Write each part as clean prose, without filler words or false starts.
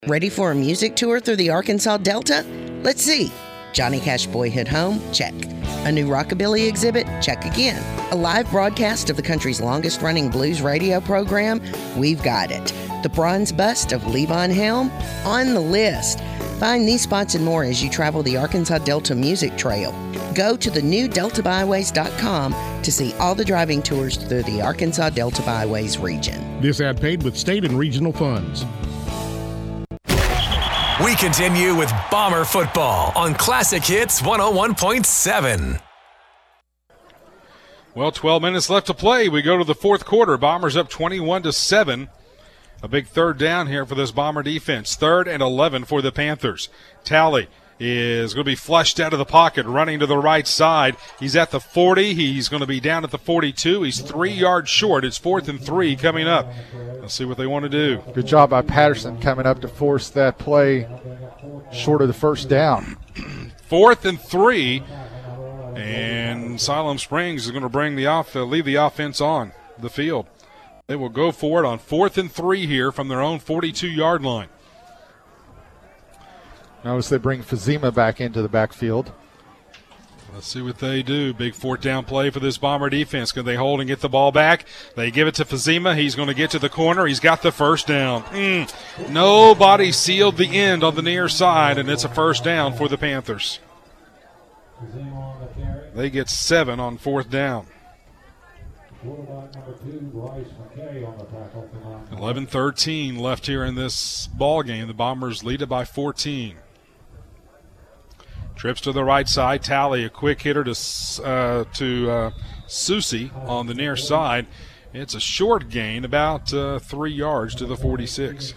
Ready for a music tour through the Arkansas Delta? Let's see. Johnny Cash Boyhood Home? Check. A new rockabilly exhibit? Check again. A live broadcast of the country's longest-running blues radio program? We've got it. The bronze bust of Levon Helm? On the list. Find these spots and more as you travel the Arkansas Delta Music Trail. Go to thenewdeltabyways.com to see all the driving tours through the Arkansas Delta Byways region. This ad paid with state and regional funds. We continue with Bomber football on Classic Hits 101.7. Well, 12 minutes left to play. We go to the fourth quarter. Bombers up 21-7. A big third down here for this Bomber defense. 3rd and 11 for the Panthers. Talley is going to be flushed out of the pocket, running to the right side. He's at the 40. He's going to be down at the 42. He's 3 yards short. It's 4th and 3 coming up. Let's see what they want to do. Good job by Patterson coming up to force that play short of the first down. 4th and 3. And Siloam Springs is going to leave the offense on the field. They will go for it on 4th and 3 here from their own 42-yard line. Notice they bring Fazima back into the backfield. Let's see what they do. Big 4th down play for this Bomber defense. Can they hold and get the ball back? They give it to Fazima. He's going to get to the corner. He's got the first down. Nobody sealed the end on the near side, and it's a first down for the Panthers. They get 7 on 4th down. 11-13 left here in this ball game. The Bombers lead it by 14. Trips to the right side. Talley, a quick hitter to Susi on the near side. It's a short gain, about 3 yards to the 46.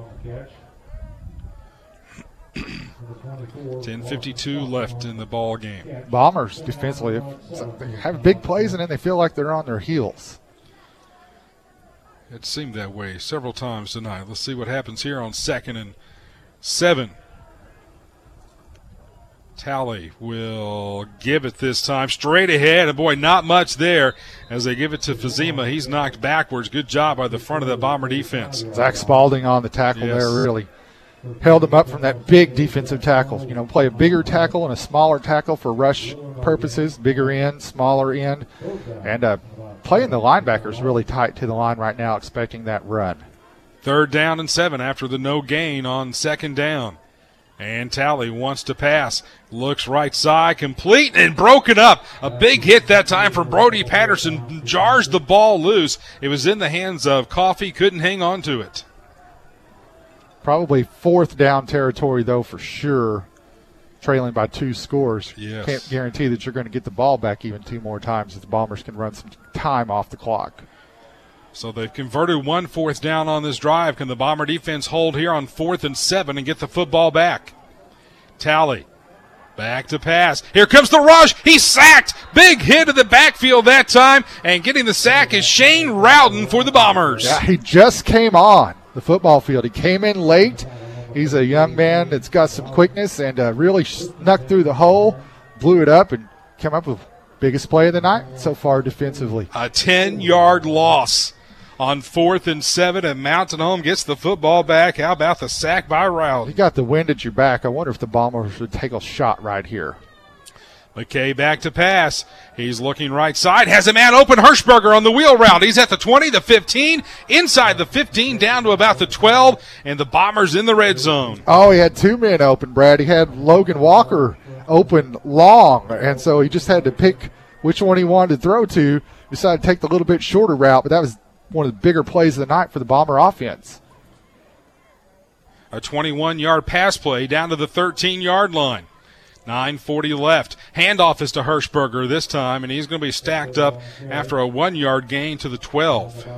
10:52 left in the ball game. Bombers defensively, they have big plays and then they feel like they're on their heels. It seemed that way several times tonight. Let's see what happens here on 2nd and 7. Talley will give it this time straight ahead, and boy, not much there as they give it to Fazima. He's knocked backwards. Good job by the front of the Bomber defense. Zach Spalding on the tackle there really held him up from that big defensive tackle. You know, play a bigger tackle and a smaller tackle for rush purposes, bigger end, smaller end, and playing the linebackers really tight to the line right now, expecting that run. 3rd down and 7 after the no gain on 2nd down. And Talley wants to pass. Looks right side, complete and broken up. A big hit that time from Brody Patterson. Jars the ball loose. It was in the hands of Coffey. Couldn't hang on to it. Probably 4th down territory, though, for sure. Trailing by 2 scores. Yes. Can't guarantee that you're going to get the ball back even 2 more times if the Bombers can run some time off the clock. So they've converted 1 4th down on this drive. Can the Bomber defense hold here on 4th and 7 and get the football back? Talley back to pass. Here comes the rush. He's sacked. Big hit of the backfield that time. And getting the sack is Shane Rowden for the Bombers. Yeah, he just came on the football field. He came in late. He's a young man that's got some quickness and really snuck through the hole, blew it up, and came up with biggest play of the night so far defensively. A 10-yard loss on 4th and 7, and Mountain Home gets the football back. How about the sack by Rowden? You got the wind at your back. I wonder if the Bombers would take a shot right here. McKay back to pass. He's looking right side. Has a man open. Hirschberger on the wheel route. He's at the 20, the 15, inside the 15, down to about the 12, and the Bombers in the red zone. Oh, he had 2 men open, Brad. He had Logan Walker open long, and so he just had to pick which one he wanted to throw to. Decided to take the little bit shorter route, but that was one of the bigger plays of the night for the Bomber offense. A 21-yard pass play down to the 13-yard line. 9:40 left. Handoff is to Hirschberger this time, and he's going to be stacked up after a 1-yard gain to the 12.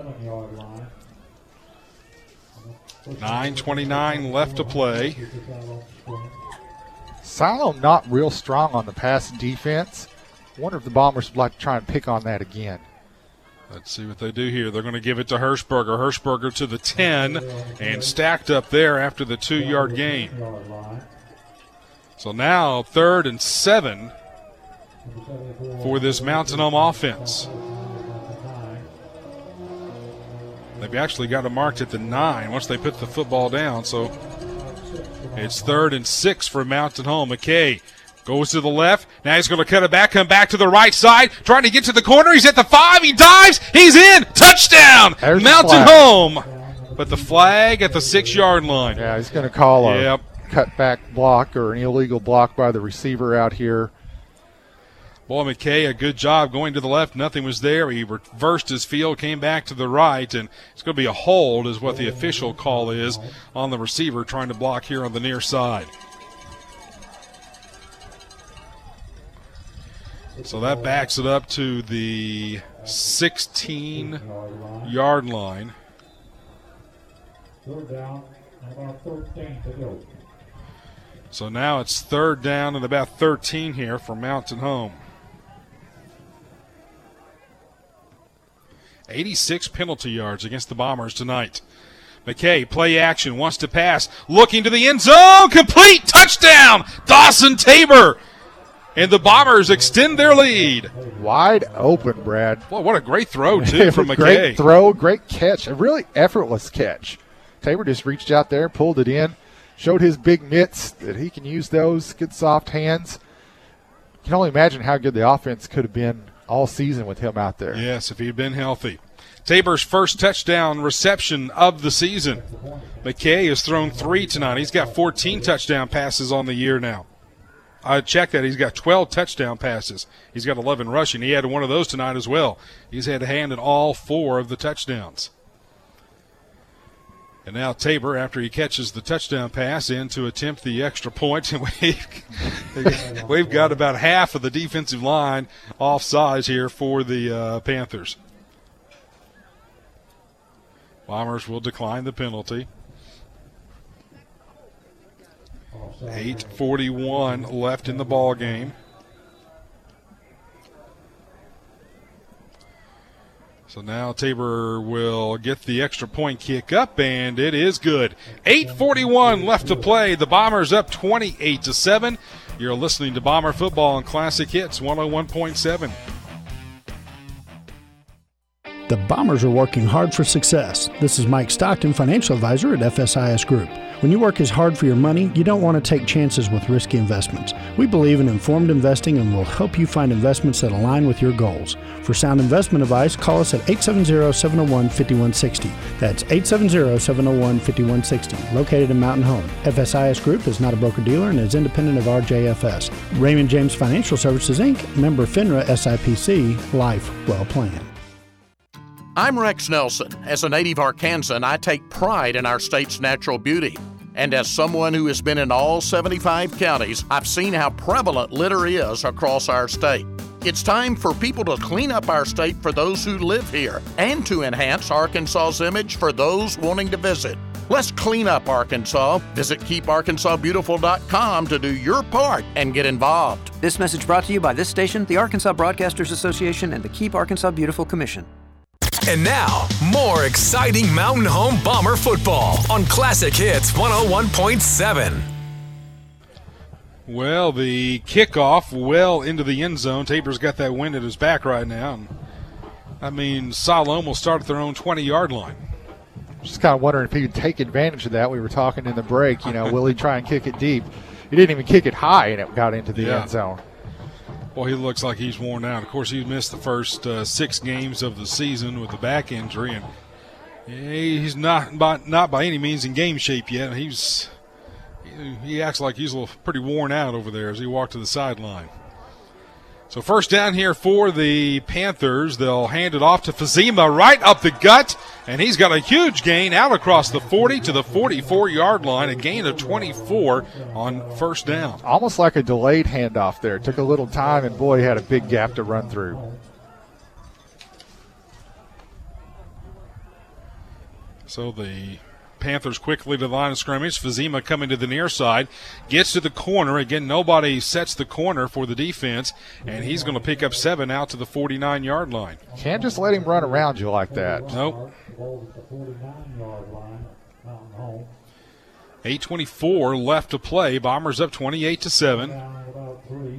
9:29 left to play. Siloam not real strong on the pass defense. I wonder if the Bombers would like to try and pick on that again. Let's see what they do here. They're going to give it to Hirschberger. Hirschberger to the 10 and stacked up there after the 2-yard gain. So now 3rd and 7 for this Mountain Home offense. They've actually got it marked at the 9 once they put the football down. So it's 3rd and 6 for Mountain Home. McKay goes to the left. Now he's going to cut it back, come back to the right side, trying to get to the corner. He's at the 5. He dives. He's in. Touchdown. There's Mountain Home. But the flag at the 6-yard line. Yeah, he's going to call a cutback block or an illegal block by the receiver out here. Boy, McKay, a good job going to the left. Nothing was there. He reversed his field, came back to the right, and it's going to be a hold is what the official call is on the receiver trying to block here on the near side. So that backs it up to the 16-yard line. So now it's 3rd down and about 13 here for Mountain Home. 86 penalty yards against the Bombers tonight. McKay, play action, wants to pass, looking to the end zone, complete, touchdown, Dawson Tabor. And the Bombers extend their lead. Wide open, Brad. Boy, what a great throw, too, from McKay. Great throw, great catch, a really effortless catch. Tabor just reached out there, pulled it in, showed his big mitts that he can use those, good soft hands. You can only imagine how good the offense could have been all season with him out there. Yes, if he had been healthy. Tabor's first touchdown reception of the season. McKay has thrown 3 tonight. He's got 14 touchdown passes on the year now. I checked that. He's got 12 touchdown passes. He's got 11 rushing. He had one of those tonight as well. He's had a hand in all 4 of the touchdowns. And now Tabor, after he catches the touchdown pass in to attempt the extra point, we've got about half of the defensive line offsides here for the Panthers. Bombers will decline the penalty. 8:41 left in the ball game. So now Tabor will get the extra point kick up, and it is good. 8:41 left to play. The Bombers up 28-7. You're listening to Bomber Football on Classic Hits 101.7. The Bombers are working hard for success. This is Mike Stockton, financial advisor at FSIS Group. When you work as hard for your money, you don't want to take chances with risky investments. We believe in informed investing and will help you find investments that align with your goals. For sound investment advice, call us at 870-701-5160. That's 870-701-5160, located in Mountain Home. FSIS Group is not a broker-dealer and is independent of RJFS. Raymond James Financial Services, Inc., member FINRA SIPC, life well planned. I'm Rex Nelson. As a native Arkansan, I take pride in our state's natural beauty. And as someone who has been in all 75 counties, I've seen how prevalent litter is across our state. It's time for people to clean up our state for those who live here and to enhance Arkansas's image for those wanting to visit. Let's clean up Arkansas. Visit KeepArkansasBeautiful.com to do your part and get involved. This message brought to you by this station, the Arkansas Broadcasters Association, and the Keep Arkansas Beautiful Commission. And now, more exciting Mountain Home Bomber football on Classic Hits 101.7. Well, the kickoff well into the end zone. Tabor's got that wind at his back right now. I mean, Siloam will start at their own 20-yard line. Just kind of wondering if he would take advantage of that. We were talking in the break, will he try and kick it deep? He didn't even kick it high, and it got into the end zone. Well, he looks like he's worn out. Of course, he missed the first 6 games of the season with the back injury, and he's not by any means in game shape yet. He acts like he's pretty worn out over there as he walked to the sideline. So first down here for the Panthers. They'll hand it off to Fazima right up the gut, and he's got a huge gain out across the 40 to the 44-yard line, a gain of 24 on first down. Almost like a delayed handoff there. It took a little time, and boy, he had a big gap to run through. So the Panthers quickly to the line of scrimmage. Fazima coming to the near side, gets to the corner. Again, nobody sets the corner for the defense, and he's going to pick up 7 out to the 49-yard line. Can't just let him run around you like that. Nope. 8:24 left to play. Bombers up 28-7.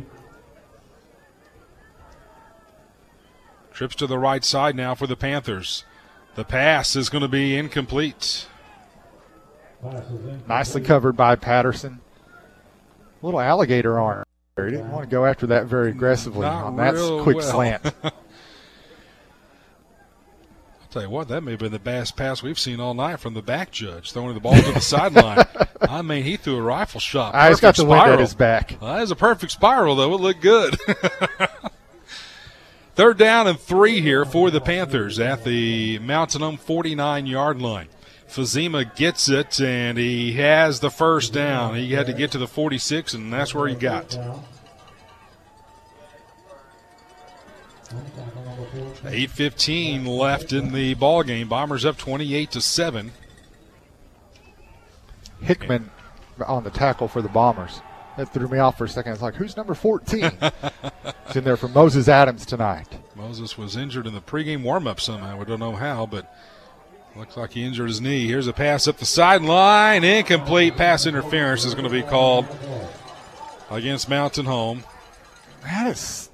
Trips to the right side now for the Panthers. The pass is going to be incomplete. Nicely covered by Patterson. Little alligator arm. He didn't want to go after that very aggressively on that quick slant. I'll tell you what, that may have been the best pass we've seen all night from the back judge, throwing the ball to the sideline. I mean, he threw a rifle shot. He's got the wind at his back. That is a perfect spiral, though. It looked good. 3rd down and 3 here for the Panthers at the Mountain Home 49-yard line. Fazema gets it, and he has the first down. He had to get to the 46, and that's where he got. 8:15 left in the ball game. Bombers up 28-7. Hickman on the tackle for the Bombers. That threw me off for a second. I was like, who's number 14? It's in there for Moses Adams tonight. Moses was injured in the pregame warm-up somehow. We don't know how, but looks like he injured his knee. Here's a pass up the sideline. Incomplete. Pass interference is going to be called against Mountain Home. That is...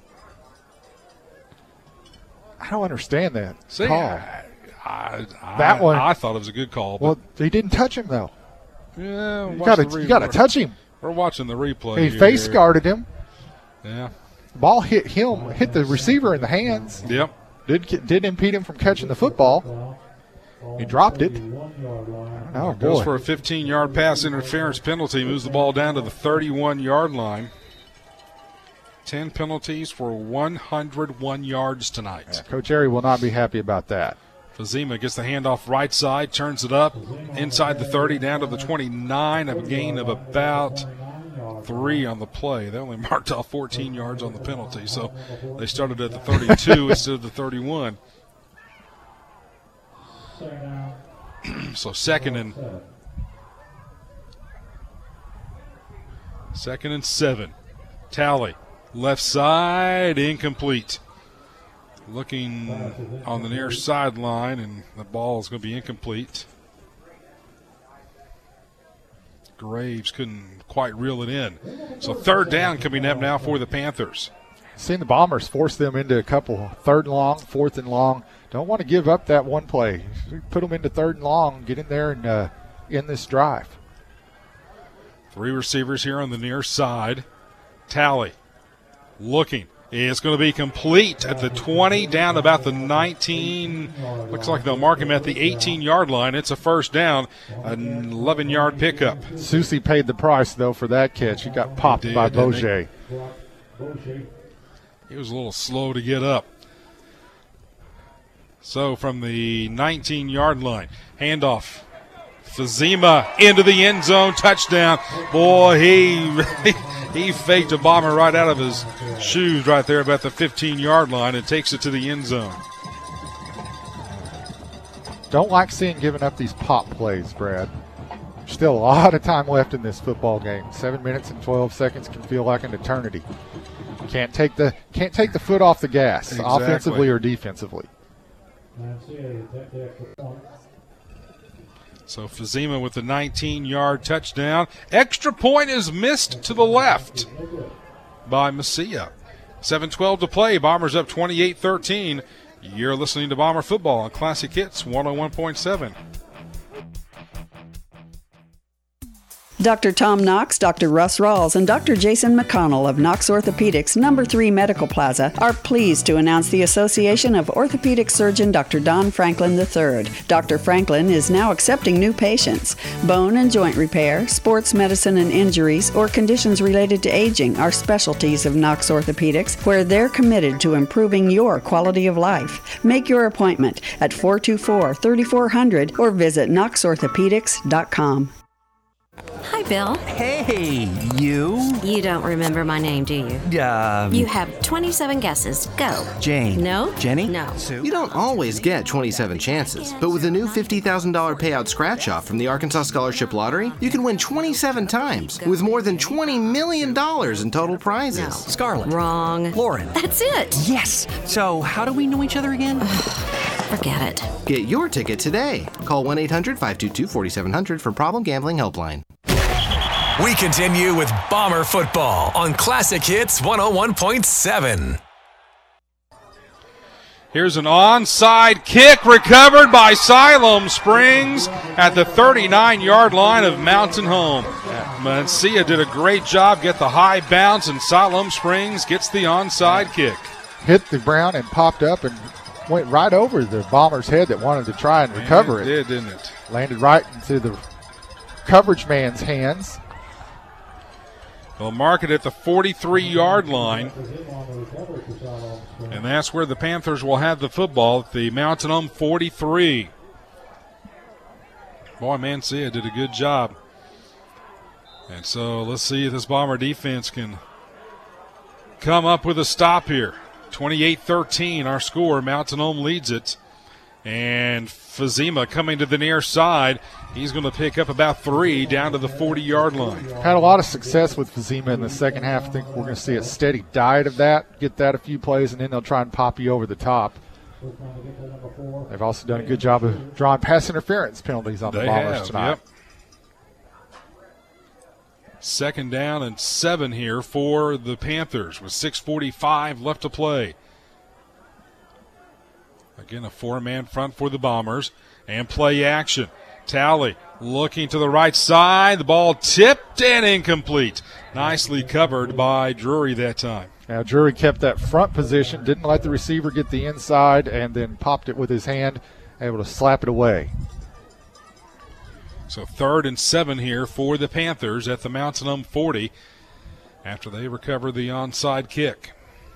I don't understand that See, call. That one, I thought it was a good call. Well, he didn't touch him, though. Yeah, you got to touch him. We're watching the replay. He face guarded him. Yeah. Ball hit him, hit the receiver in the hands. Yep. Didn't impede him from catching the football. He dropped it. Oh, goes boy. for a 15-yard pass interference penalty. Moves the ball down to the 31-yard line. 10 penalties for 101 yards tonight. Yeah, Coach Airy will not be happy about that. Fazema gets the handoff right side, turns it up inside the 30, down to the 29, a gain of about 3 on the play. They only marked off 14 yards on the penalty, so they started at the 32 instead of the 31. So second and 7. Tally, left side, incomplete. Looking on the near sideline, and the ball is going to be incomplete. Graves couldn't quite reel it in. So 3rd down coming up now for the Panthers. Seen the Bombers force them into a couple 3rd and long, 4th and long. Don't want to give up that one play. Put them into 3rd and long, get in there and end this drive. 3 receivers here on the near side. Tally looking. It's going to be complete at the 20, down about the 19. Looks like they'll mark him at the 18-yard line. It's a first down, an 11-yard pickup. Susie paid the price, though, for that catch. He got popped by Bourget. He was a little slow to get up. So from the 19-yard line, handoff. Fazema into the end zone, touchdown. Boy, he faked a bomber right out of his shoes right there about the 15-yard line and takes it to the end zone. Don't like seeing giving up these pop plays, Brad. Still a lot of time left in this football game. 7 minutes and 12 seconds can feel like an eternity. Can't take the foot off the gas, exactly. Offensively or defensively. So Fazema with the 19-yard touchdown. Extra point is missed to the left by Messia. 7:12 to play. Bombers up 28-13. You're listening to Bomber Football on Classic Hits 101.7. Dr. Tom Knox, Dr. Russ Rawls, and Dr. Jason McConnell of Knox Orthopedics, No. 3 Medical Plaza, are pleased to announce the association of orthopedic surgeon Dr. Don Franklin III. Dr. Franklin is now accepting new patients. Bone and joint repair, sports medicine and injuries, or conditions related to aging are specialties of Knox Orthopedics, where they're committed to improving your quality of life. Make your appointment at 424-3400 or visit knoxorthopedics.com. Hi, Bill. Hey, you. You don't remember my name, do you? You have 27 guesses. Go. Jane. No. Jenny? No. Sue? You don't always get 27 chances, but with a new $50,000 payout scratch-off from the Arkansas Scholarship Lottery, you can win 27 times with more than $20 million in total prizes. No. Scarlett. Wrong. Lauren. That's it. Yes. So how do we know each other again? Forget it. Get your ticket today. Call 1-800-522-4700 for Problem Gambling Helpline. We continue with Bomber Football on Classic Hits 101.7. Here's an onside kick recovered by Siloam Springs at the 39-yard line of Mountain Home. Mencia did a great job, get the high bounce, and Siloam Springs gets the onside kick. Hit the ground and popped up and went right over the Bombers' head that wanted to try and recover it. It did, didn't it? Landed right into the coverage man's hands. They'll mark it at the 43-yard line. And that's where the Panthers will have the football at the Mountain Home 43. Boy, Mencia did a good job. And so let's see if this Bomber defense can come up with a stop here. 28-13, our score. Mountain Home leads it. And Fazima coming to the near side. He's going to pick up about 3 down to the 40-yard line. Had a lot of success with Fazima in the second half. I think we're going to see a steady diet of that, get that a few plays, and then they'll try and pop you over the top. They've also done a good job of drawing pass interference penalties on the Bombers tonight. Yep. 2nd down and 7 here for the Panthers with 6:45 left to play. Again, a 4-man front for the Bombers. And play action. Talley looking to the right side. The ball tipped and incomplete. Nicely covered by Drury that time. Now, Drury kept that front position, didn't let the receiver get the inside, and then popped it with his hand, able to slap it away. So 3rd and 7 here for the Panthers at the Mountain Home 40 after they recover the onside kick.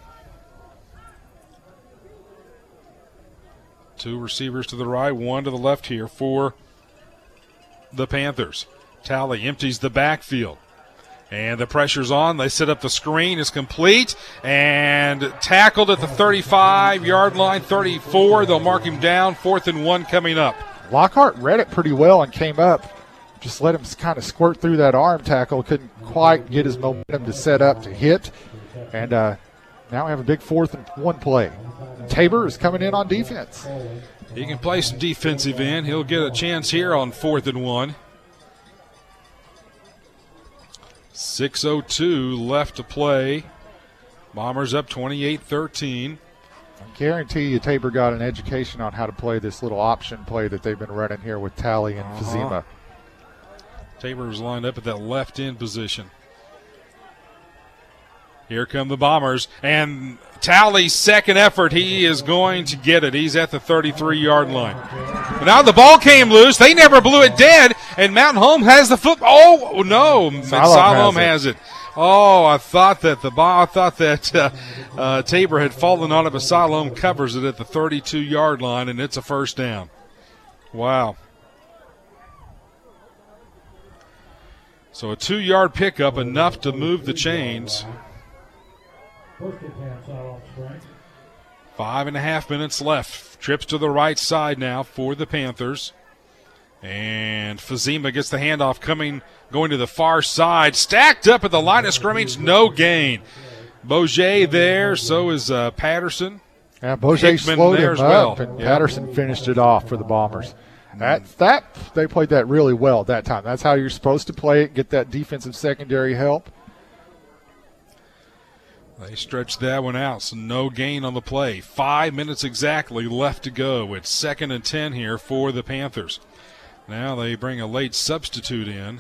2 receivers to the right, 1 to the left here for the Panthers. Talley empties the backfield. And the pressure's on. They set up the screen. It's complete. And tackled at the 35-yard line, 34. They'll mark him down. 4th and 1 coming up. Lockhart read it pretty well and came up. Just let him kind of squirt through that arm tackle. Couldn't quite get his momentum to set up to hit. And now we have a big 4th and 1 play. Tabor is coming in on defense. He can play some defensive end. He'll get a chance here on 4th and 1. 6:02 left to play. Bombers up 28-13. I guarantee you Tabor got an education on how to play this little option play that they've been running here with Talley and Fazima. Tabor was lined up at that left end position. Here come the Bombers, and Talley's second effort, he is going to get it. He's at the 33-yard line. But now the ball came loose. They never blew it dead, and Mountain Home has the football. Oh, no, Siloam has it. Oh, I thought that Tabor had fallen on it, but Siloam covers it at the 32-yard line, and it's a first down. Wow. So a 2-yard pickup, enough to move the chains. 5.5 minutes left. Trips to the right side now for the Panthers. And Fazima gets the handoff going to the far side. Stacked up at the line of scrimmage, no gain. Bourget there, so is Patterson. Yeah, Bourget slowed him up, and Patterson finished it off for the Bombers. They played that really well at that time. That's how you're supposed to play it, get that defensive secondary help. They stretched that one out, so no gain on the play. 5 minutes exactly left to go. It's 2nd and 10 here for the Panthers. Now they bring a late substitute in.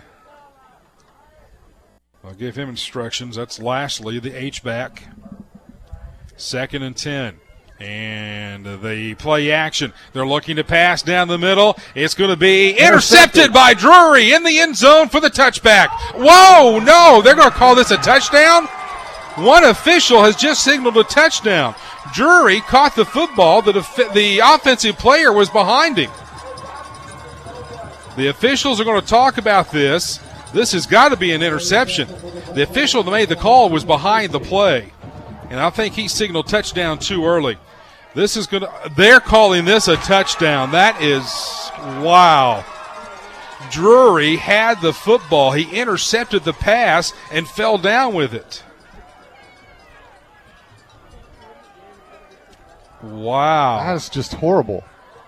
I'll give him instructions. That's Lashley, the H-back. 2nd and 10. And they play action. They're looking to pass down the middle. It's going to be intercepted by Drury in the end zone for the touchback. Whoa, no, they're going to call this a touchdown? One official has just signaled a touchdown. Drury caught the football. The offensive player was behind him. The officials are going to talk about this. This has got to be an interception. The official that made the call was behind the play, and I think he signaled touchdown too early. They're calling this a touchdown. That is, wow. Drury had the football. He intercepted the pass and fell down with it. Wow. That's just horrible.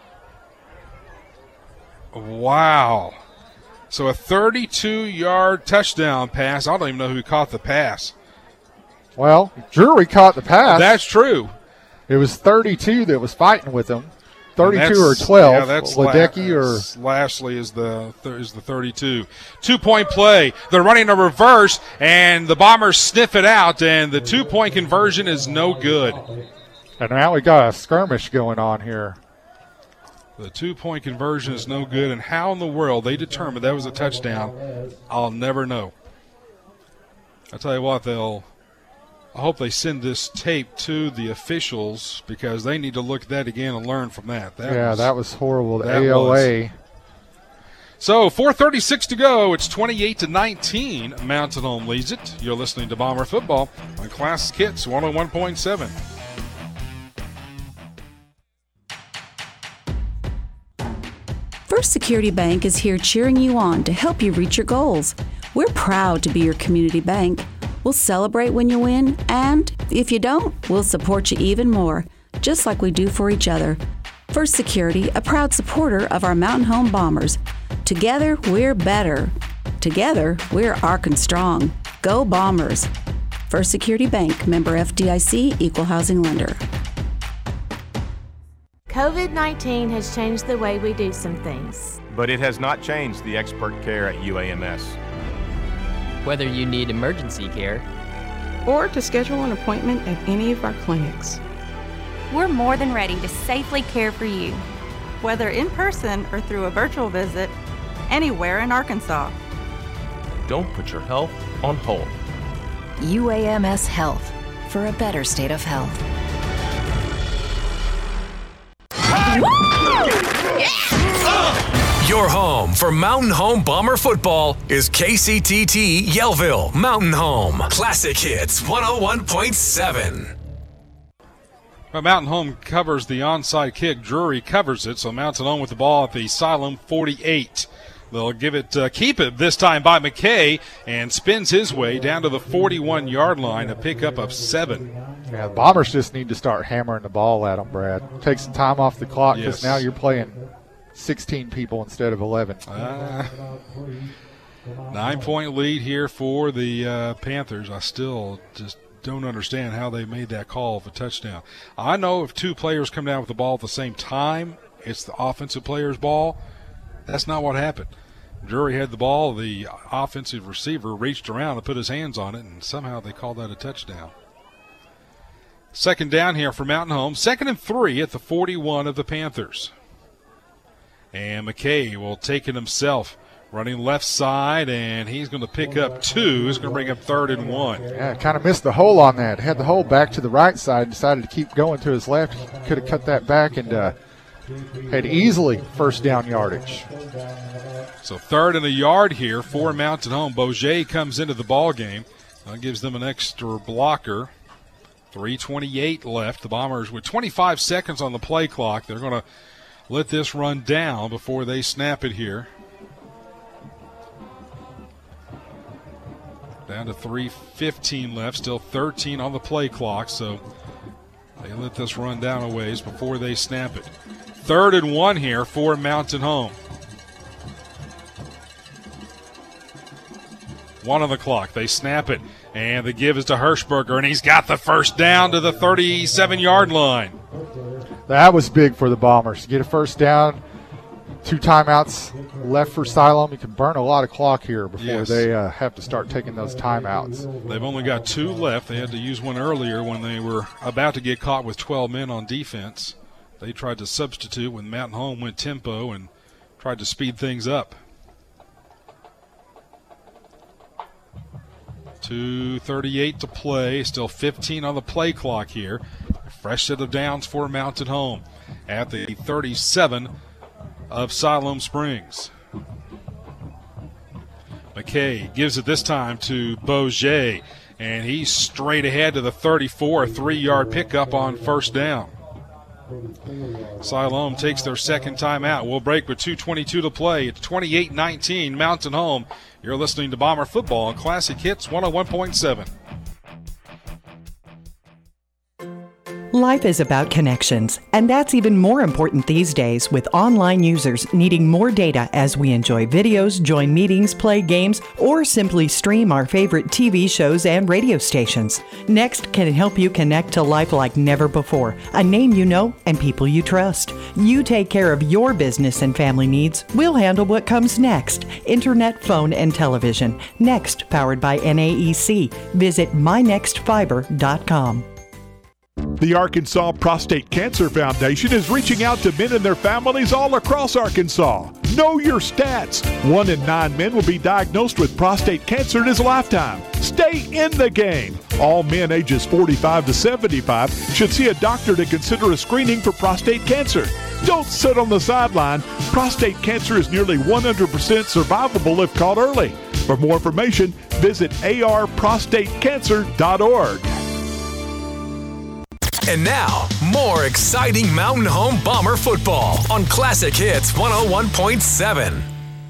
Wow. So a 32-yard touchdown pass. I don't even know who caught the pass. Well, Drury caught the pass. That's true. It was 32 that was fighting with him. 32 or 12. Yeah, that's Ledecky or Lashley is the 32. 2-point play. They're running a reverse, and the Bombers sniff it out, and the 2-point conversion is no good. And now we got a skirmish going on here. The 2-point conversion is no good, and how in the world they determined that was a touchdown, I'll never know. I'll tell you what, I hope they send this tape to the officials because they need to look at that again and learn from that. That was horrible. The AOA. So 4:36 to go. It's 28-19. Mountain Home leads it. You're listening to Bomber Football on Classic Hits 101.7. First Security Bank is here cheering you on to help you reach your goals. We're proud to be your community bank. We'll celebrate when you win, and if you don't, we'll support you even more, just like we do for each other. First Security, a proud supporter of our Mountain Home Bombers. Together, we're better. Together, we're Arkansas. Go Bombers. First Security Bank, member FDIC, equal housing lender. COVID-19 has changed the way we do some things. But it has not changed the expert care at UAMS. Whether you need emergency care or to schedule an appointment at any of our clinics, we're more than ready to safely care for you. Whether in person or through a virtual visit, anywhere in Arkansas. Don't put your health on hold. UAMS Health, for a better state of health. Your home for Mountain Home Bomber football is KCTT Yellville Mountain Home. Classic Hits 101.7. Well, Mountain Home covers the onside kick. Drury covers it, so Mountain Home with the ball at the Asylum 48. They'll keep it this time by McKay, and spins his way down to the 41-yard line, a pickup of 7. Yeah, the Bombers just need to start hammering the ball at them, Brad. Take some time off the clock because now you're playing 16 people instead of 11. 9-point lead here for the Panthers. I still just don't understand how they made that call of a touchdown. I know if two players come down with the ball at the same time, it's the offensive player's ball. That's not what happened. Drury had the ball. The offensive receiver reached around and put his hands on it, and somehow they called that a touchdown. Second down here for Mountain Home. 2nd and 3 at the 41 of the Panthers. And McKay will take it himself, running left side, and he's going to pick up 2. He's going to bring up 3rd and 1. Yeah, kind of missed the hole on that. Had the hole back to the right side, decided to keep going to his left. He could have cut that back and had easily first down yardage. So 3rd and a yard here for Mountain Home. Bourget comes into the ball game. That gives them an extra blocker. 3:28 left. The Bombers with 25 seconds on the play clock. They're going to let this run down before they snap it here. Down to 3:15 left. Still 13 on the play clock. So they let this run down a ways before they snap it. 3rd and 1 here for Mountain Home. 1 on the clock. They snap it, and the give is to Hirschberger, and he's got the first down to the 37-yard line. That was big for the Bombers. Get a first down, 2 timeouts left for Siloam. You can burn a lot of clock here before they have to start taking those timeouts. They've only got 2 left. They had to use one earlier when they were about to get caught with 12 men on defense. They tried to substitute when Mountain Home went tempo and tried to speed things up. 2:38 to play. Still 15 on the play clock here. Fresh set of downs for Mountain Home at the 37 of Siloam Springs. McKay gives it this time to Bourget, and he's straight ahead to the 34, a 3-yard pickup on first down. Siloam takes their second timeout. We'll break with 2:22 to play. It's 28-19, Mountain Home. You're listening to Bomber Football on Classic Hits 101.7. Life is about connections, and that's even more important these days with online users needing more data as we enjoy videos, join meetings, play games, or simply stream our favorite TV shows and radio stations. Next can help you connect to life like never before, a name you know and people you trust. You take care of your business and family needs. We'll handle what comes next. Internet, phone, and television. Next, powered by NAEC. Visit mynextfiber.com. The Arkansas Prostate Cancer Foundation is reaching out to men and their families all across Arkansas. Know your stats. 1 in 9 men will be diagnosed with prostate cancer in his lifetime. Stay in the game. All men ages 45 to 75 should see a doctor to consider a screening for prostate cancer. Don't sit on the sideline. Prostate cancer is nearly 100% survivable if caught early. For more information, visit arprostatecancer.org. And now, more exciting Mountain Home Bomber football on Classic Hits 101.7.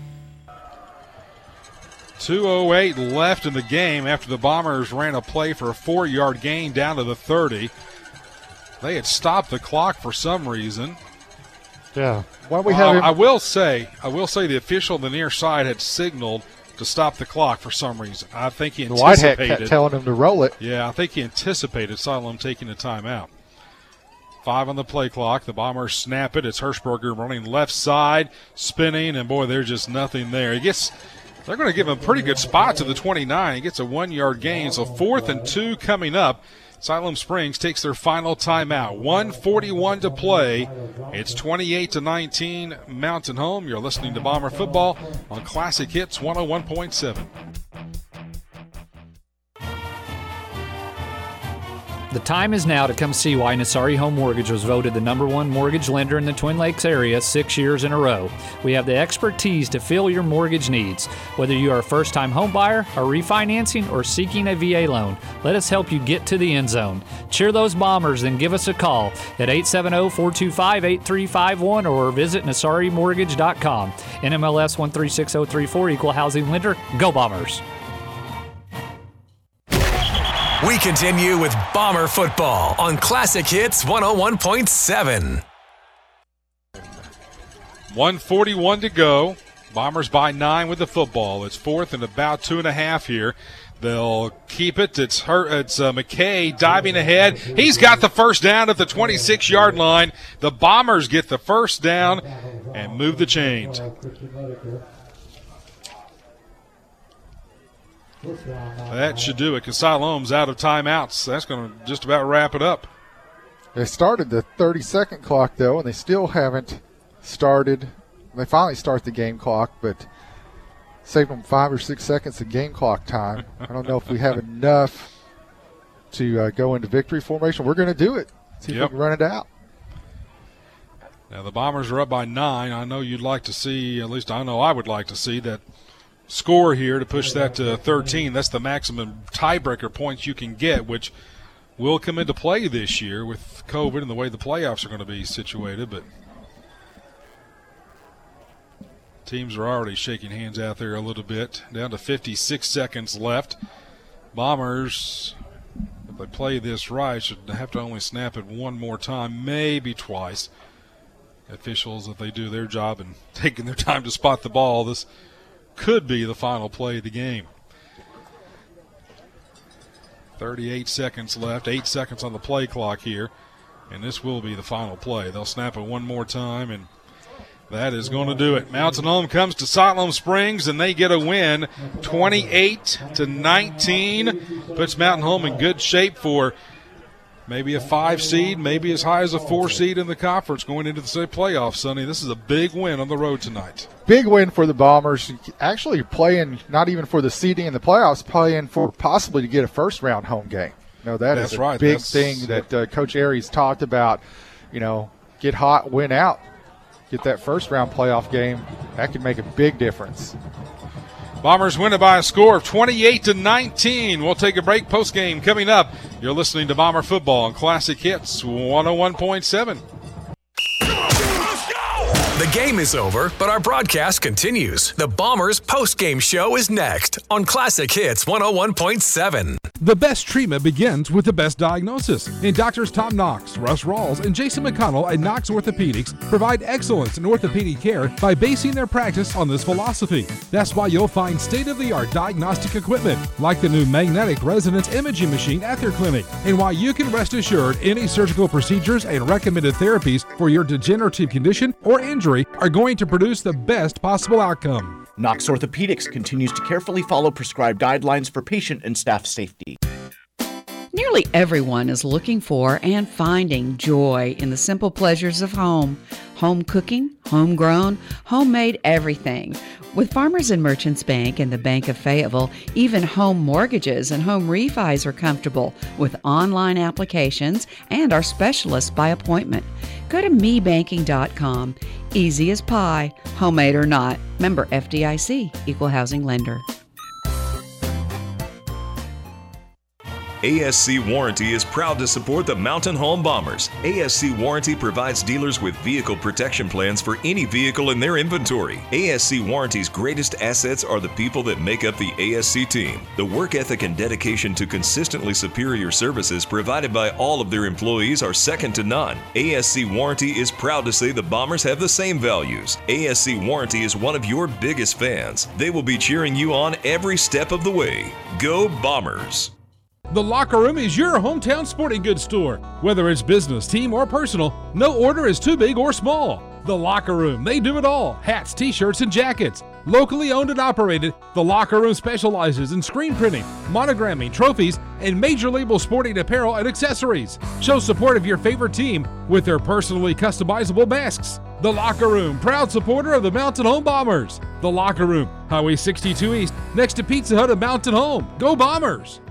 2:08 left in the game after the Bombers ran a play for a 4-yard gain down to the 30. They had stopped the clock for some reason. Yeah. Why we have I will say the official on the near side had signaled to stop the clock for some reason. I think he anticipated. Whitehead kept telling him to roll it. Yeah, I think he anticipated Siloam taking a timeout. 5 on the play clock. The Bombers snap it. It's Hirschberger running left side, spinning, and boy, there's just nothing there. They're going to give him a pretty good spot to the 29. He gets a 1-yard gain, so 4th and 2 coming up. Siloam Springs takes their final timeout. 1:41 to play. It's 28-19 Mountain Home. You're listening to Bomber Football on Classic Hits 101.7. The time is now to come see why Nassari Home Mortgage was voted the #1 mortgage lender in the Twin Lakes area 6 years in a row. We have the expertise to fill your mortgage needs. Whether you are a first-time home buyer, are refinancing, or seeking a VA loan, let us help you get to the end zone. Cheer those Bombers and give us a call at 870-425-8351 or visit NassariMortgage.com. NMLS 136034, Equal Housing Lender. Go Bombers! We continue with Bomber football on Classic Hits 101.7. 1:41 to go. Bombers by 9 with the football. It's 4th and about 2.5 here. They'll keep it. It's McKay diving ahead. He's got the first down at the 26-yard line. The Bombers get the first down and move the chains. That should do it because Siloam's out of timeouts. That's going to just about wrap it up. They started the 30-second clock, though, and they still haven't started. They finally start the game clock, but saved them 5 or 6 seconds of game clock time. I don't know if we have enough to go into victory formation. We're going to do it. See if we can run it out. Now, the Bombers are up by 9. I know you'd like to see, at least I know I would like to see that score here to push that to 13. That's the maximum tiebreaker points you can get, which will come into play this year with COVID and the way the playoffs are going to be situated. But teams are already shaking hands out there a little bit. Down to 56 seconds left. Bombers, if they play this right, should have to only snap it one more time, maybe twice. Officials, if they do their job and taking their time to spot the ball, this could be the final play of the game. 38 seconds left, 8 seconds on the play clock here, and this will be the final play. They'll snap it one more time, and that is going to do it. Mountain Home comes to Siloam Springs, and they get a win, 28-19. Puts Mountain Home in good shape for maybe a 5 seed, maybe as high as a 4 seed in the conference going into the playoffs, Sonny. This is a big win on the road tonight. Big win for the Bombers. Actually playing not even for the seeding in the playoffs, playing for possibly to get a first-round home game. That's a right. Big thing that Coach Aries talked about. Get hot, win out. Get that first-round playoff game. That could make a big difference. Bombers win it by a score of 28-19. We'll take a break. Post-game coming up. You're listening to Bomber Football on Classic Hits 101.7. The game is over, but our broadcast continues. The Bombers post-game show is next on Classic Hits 101.7. The best treatment begins with the best diagnosis. And Doctors Tom Knox, Russ Rawls, and Jason McConnell at Knox Orthopedics provide excellence in orthopedic care by basing their practice on this philosophy. That's why you'll find state-of-the-art diagnostic equipment, like the new magnetic resonance imaging machine at their clinic, and why you can rest assured any surgical procedures and recommended therapies for your degenerative condition or injury are going to produce the best possible outcome. Knox Orthopedics continues to carefully follow prescribed guidelines for patient and staff safety. Nearly everyone is looking for and finding joy in the simple pleasures of home. Home cooking, homegrown, homemade everything. With Farmers and Merchants Bank and the Bank of Fayetteville, even home mortgages and home refis are comfortable with online applications and our specialists by appointment. Go to mebanking.com. Easy as pie, homemade or not. Member FDIC, Equal Housing Lender. ASC Warranty is proud to support the Mountain Home Bombers. ASC Warranty provides dealers with vehicle protection plans for any vehicle in their inventory. ASC Warranty's greatest assets are the people that make up the ASC team. The work ethic and dedication to consistently superior services provided by all of their employees are second to none. ASC Warranty is proud to say the Bombers have the same values. ASC Warranty is one of your biggest fans. They will be cheering you on every step of the way. Go Bombers! The Locker Room is your hometown sporting goods store. Whether it's business, team, or personal, no order is too big or small. The Locker Room, they do it all. Hats, t-shirts, and jackets. Locally owned and operated, The Locker Room specializes in screen printing, monogramming, trophies, and major label sporting apparel and accessories. Show support of your favorite team with their personally customizable masks. The Locker Room, proud supporter of the Mountain Home Bombers. The Locker Room, Highway 62 East, next to Pizza Hut of Mountain Home. Go Bombers!